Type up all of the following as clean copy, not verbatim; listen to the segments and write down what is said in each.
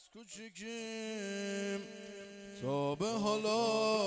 کوچیکیم تا به حالا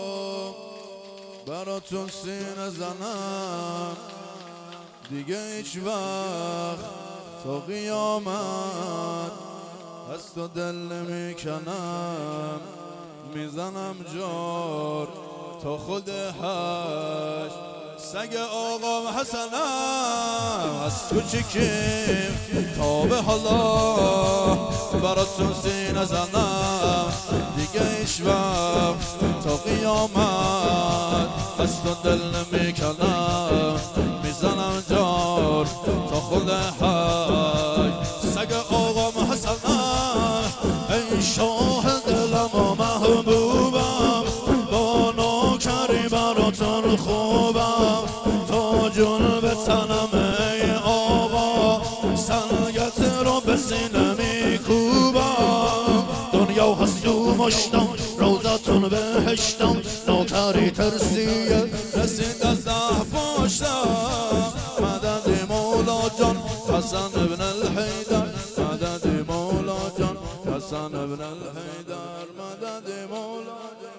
براتون سینه زنم دیگه هیچ وقت تا قیامت از تو دل نمیکنم میزنم جار تا خود هشت سگ آقا حسنم از کوچیکیم تا به حالا براتون سینه زنم دیگه هیچ وقت تا قیامت از تو دل نمیکنم میزنم جار تا خود حی سگ آقا حسنم ای شاه دلم و محبوبم با نوکری براتون خوبم تا جون به تنم ای آقا سنگت رو به سینه میکوبم دنیا هست و مشتم روزتون بهشتم نوکری ترسیه رسید از ده پشتم مدد مولا جان حسن ابن الحیدر مدد مولا جان حسن ابن الحیدر مدد مولا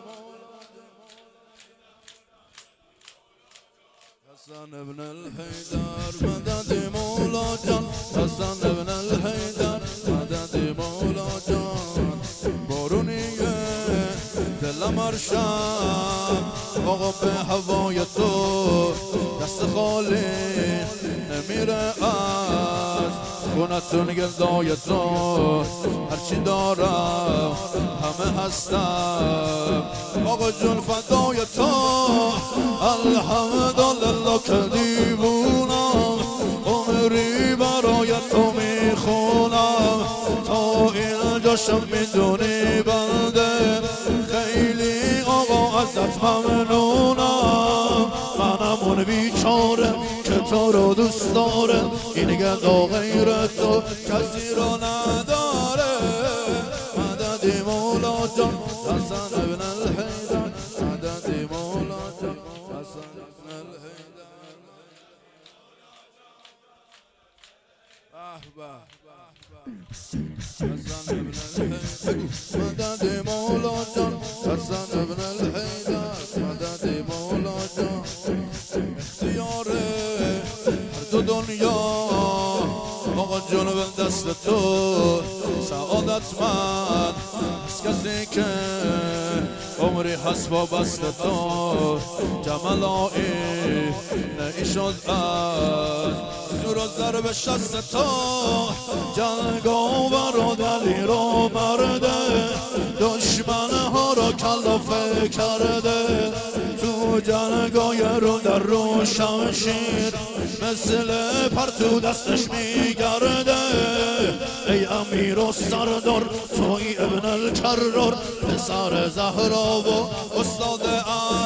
حسن ابن الحیدر مدد مولا جان حسن ابن الحیدر مدد مولا جان بارونیه دلم ارشم آقا به هوای تو دست خالی نمیره از خونتون گلدای تو هرچی دارم همه هستم آقا جون فدای تو الحمدلله که دیوونم عمری برای تو میخونم تا اینجاشم میدونی بنده خیلی آقا ازت ممنونم منم اون بیچاره که تو رو دوست داره این گدا غیر تو کسی رو نداره مدد مولا جان حسن ابن الحیدر مدد مولا جان حسن ابن الحیدر حسن ابن الحیدر مدد مولا جان حسن ابن الحیدر مدد مولا جان اختیار هر دو دنیا آقا جون به دست تو سعادت من از کسی که عمری هست با بست تو جملایی نیشد از زور و ضرب شست تو جنگاور و دلیر و مرده دشمن ها را کلافه کرده تو جنگای رو در رو شمشیر مثل پرتو دستش میگرده ای امیر و سردار توی ابن الکرار پسر زهرا و استاد